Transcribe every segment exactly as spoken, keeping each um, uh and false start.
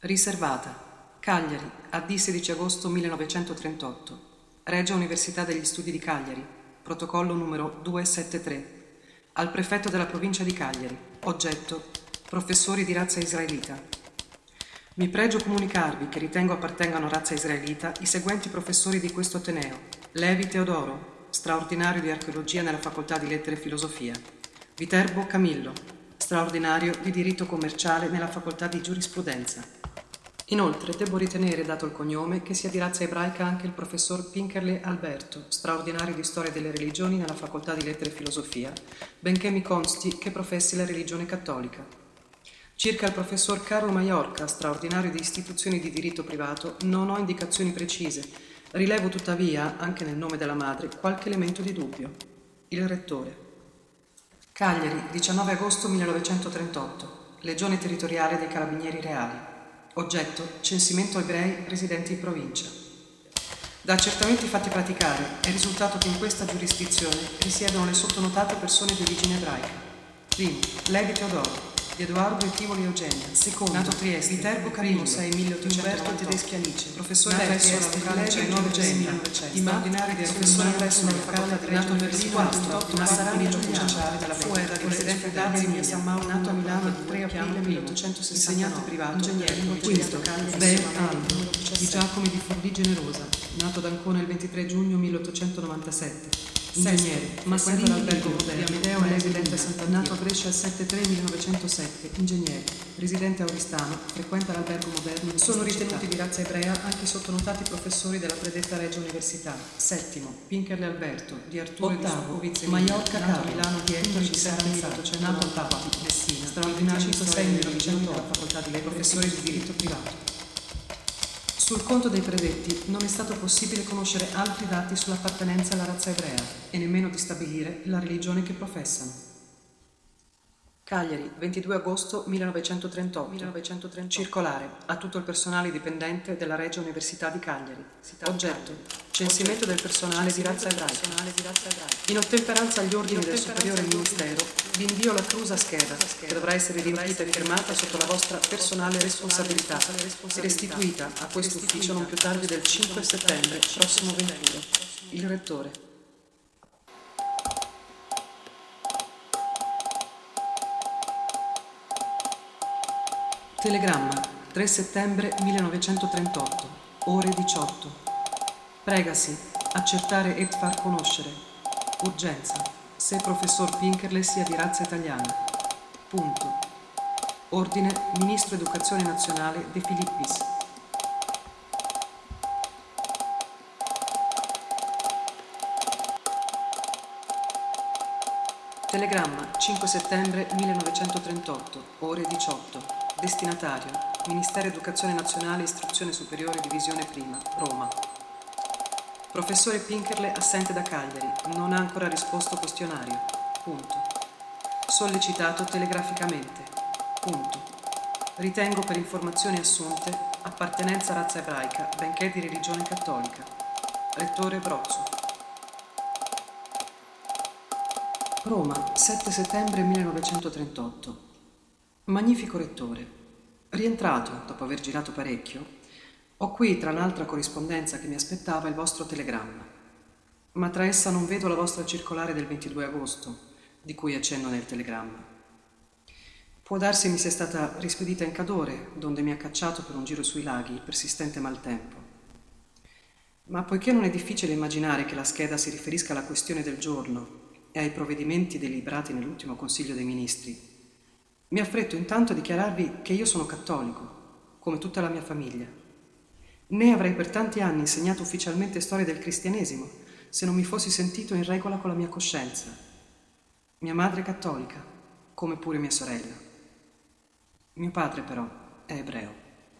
Riservata. Cagliari, A D sedici agosto millenovecentotrentotto. Regia Università degli Studi di Cagliari. Protocollo numero duecentosettantatré. Al prefetto della provincia di Cagliari. Oggetto: professori di razza israelita. Mi pregio comunicarvi che ritengo appartengano a razza israelita i seguenti professori di questo Ateneo: Levi Teodoro, straordinario di archeologia nella facoltà di lettere e filosofia; Viterbo Camillo, straordinario di diritto commerciale nella facoltà di giurisprudenza. Inoltre debbo ritenere, dato il cognome, che sia di razza ebraica anche il professor Pinkerle Alberto, straordinario di storia delle religioni nella facoltà di lettere e filosofia, benché mi consti che professi la religione cattolica. Circa il professor Carlo Maiorca, straordinario di istituzioni di diritto privato, non ho indicazioni precise. Rilevo tuttavia, anche nel nome della madre, qualche elemento di dubbio. Il rettore. Cagliari, diciannove agosto millenovecentotrentotto. Legione territoriale dei Carabinieri Reali. Oggetto: censimento ebrei residenti in provincia. Da accertamenti fatti praticare è risultato che in questa giurisdizione risiedono le sottonotate persone di origine ebraica. Primo, Levi Teodoro, di Edoardo e Tivoli Eugenia. Secondo, nato Trieste, Viterbo Camillo, sei milleottocentoventotto, Tedeschi Alice, professore presso la locale centonovecento, straordinario di professore presso la locale di nato Berlino, ventotto, Massarani Giuliano, della Fuera, residente d'Azi, San Mauro, nato a Milano il tre aprile milleottocentosessantanove, insegnante privato, ingegnere, quinto, Bel Aldo, di Giacomi di Forlì Generosa, nato ad Ancona il ventitré giugno milleottocentonovantasette. Ingegnere, frequenta l'albergo moderno, di Amedeo, residente a Sant'Antonio, nato a Brescia il sette tre millenovecentosette. Ingegnere, residente a Oristano, frequenta l'albergo moderno. Sono ritenuti di razza ebrea anche i sottonotati professori della predetta Regia Università. Settimo, Pinkerle Alberto, di Arturo di Socovizzi, Maiorca nato a Milano di Ettore Cisera milleottocento nato a Messina, straordinario centosei millenovecento alla facoltà di lettere, professore di diritto privato. Sul conto dei predetti non è stato possibile conoscere altri dati sull'appartenenza alla razza ebrea e nemmeno di stabilire la religione che professano. Cagliari, ventidue agosto millenovecentotrentotto. millenovecentotrentotto. Circolare a tutto il personale dipendente della Regia Università di Cagliari. Oggetto: censimento del personale di razza ebraica. In ottemperanza agli ordini del superiore ministero, vi invio la crusa scheda, che dovrà essere riempita e firmata sotto la vostra personale responsabilità e restituita a questo ufficio non più tardi del cinque settembre prossimo ventuno. Il rettore. Telegramma, tre settembre millenovecentotrentotto, ore diciotto. Pregasi, accertare e far conoscere. Urgenza, se professor Pinkerle sia di razza italiana. Punto. Ordine, Ministro Educazione Nazionale De Filippis. Telegramma, cinque settembre millenovecentotrentotto, ore diciotto. Destinatario: Ministero Educazione Nazionale Istruzione Superiore Divisione Prima, Roma. Professore Pinkerle assente da Cagliari, non ha ancora risposto questionario. Punto. Sollecitato telegraficamente. Punto. Ritengo per informazioni assunte appartenenza a razza ebraica, benché di religione cattolica. Rettore Brozzo. Roma, sette settembre millenovecentotrentotto. Magnifico rettore, rientrato dopo aver girato parecchio, ho qui tra l'altra corrispondenza che mi aspettava il vostro telegramma, ma tra essa non vedo la vostra circolare del ventidue agosto, di cui accenno nel telegramma. Può darsi mi sia stata rispedita in Cadore, donde mi ha cacciato per un giro sui laghi il persistente maltempo. Ma poiché non è difficile immaginare che la scheda si riferisca alla questione del giorno e ai provvedimenti deliberati nell'ultimo Consiglio dei Ministri, mi affretto intanto a dichiararvi che io sono cattolico, come tutta la mia famiglia. Né avrei per tanti anni insegnato ufficialmente storia del cristianesimo se non mi fossi sentito in regola con la mia coscienza. Mia madre è cattolica, come pure mia sorella. Mio padre, però, è ebreo.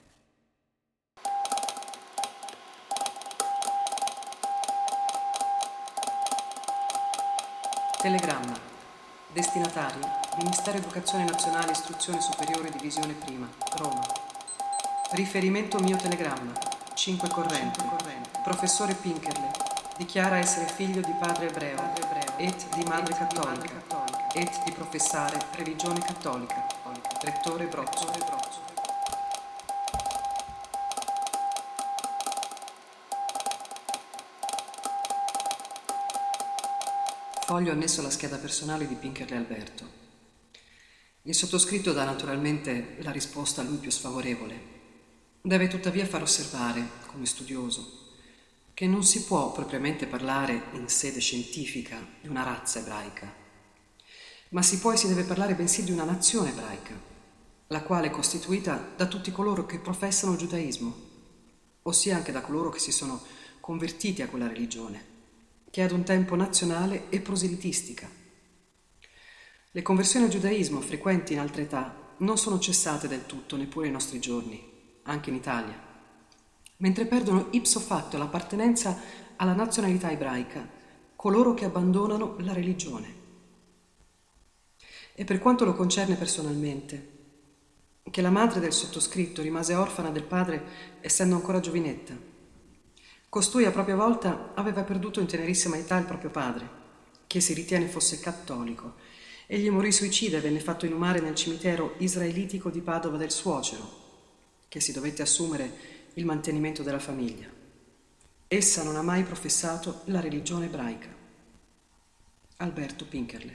Telegramma. Destinatario: Ministero Educazione Nazionale Istruzione Superiore Divisione Prima, Roma. Riferimento mio telegramma. cinque corrente. Professore Pinkerle dichiara essere figlio di padre ebreo et di madre cattolica et di professare religione cattolica. Rettore Brozzo. Foglio annesso alla scheda personale di Pinkerle Alberto. Il sottoscritto dà naturalmente la risposta a lui più sfavorevole. Deve tuttavia far osservare, come studioso, che non si può propriamente parlare in sede scientifica di una razza ebraica, ma si può e si deve parlare bensì di una nazione ebraica, la quale è costituita da tutti coloro che professano il giudaismo, ossia anche da coloro che si sono convertiti a quella religione, che è ad un tempo nazionale e proselitistica. Le conversioni al giudaismo frequenti in altre età non sono cessate del tutto neppure ai nostri giorni, anche in Italia, mentre perdono ipso facto l'appartenenza alla nazionalità ebraica coloro che abbandonano la religione. E per quanto lo concerne personalmente, che la madre del sottoscritto rimase orfana del padre essendo ancora giovinetta. Costui a propria volta aveva perduto in tenerissima età il proprio padre, che si ritiene fosse cattolico. Egli morì suicida e venne fatto inumare nel cimitero israelitico di Padova del suocero, che si dovette assumere il mantenimento della famiglia. Essa non ha mai professato la religione ebraica. Alberto Pinkerle.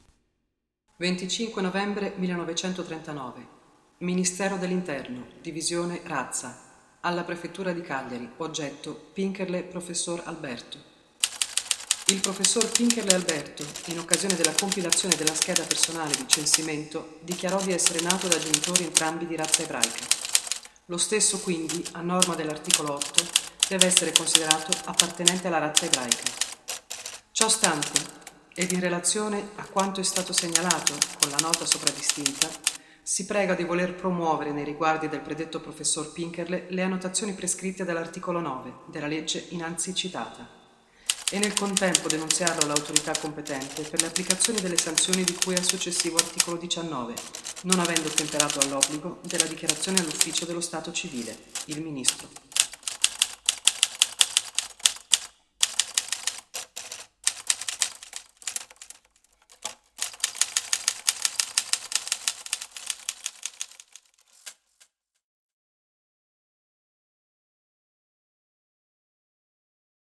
venticinque novembre millenovecentotrentanove. Ministero dell'Interno, Divisione Razza, alla Prefettura di Cagliari, oggetto Pinkerle Professor Alberto. Il professor Pinkerle Alberto, in occasione della compilazione della scheda personale di censimento, dichiarò di essere nato da genitori entrambi di razza ebraica. Lo stesso, quindi, a norma dell'articolo otto, deve essere considerato appartenente alla razza ebraica. Ciò stante, ed in relazione a quanto è stato segnalato con la nota sopradistinta, si prega di voler promuovere nei riguardi del predetto professor Pinkerle le annotazioni prescritte dall'articolo nove della legge innanzi citata e nel contempo denunziarlo all'autorità competente per le applicazioni delle sanzioni di cui al successivo articolo diciannove, non avendo ottemperato all'obbligo della dichiarazione all'ufficio dello Stato civile, il Ministro.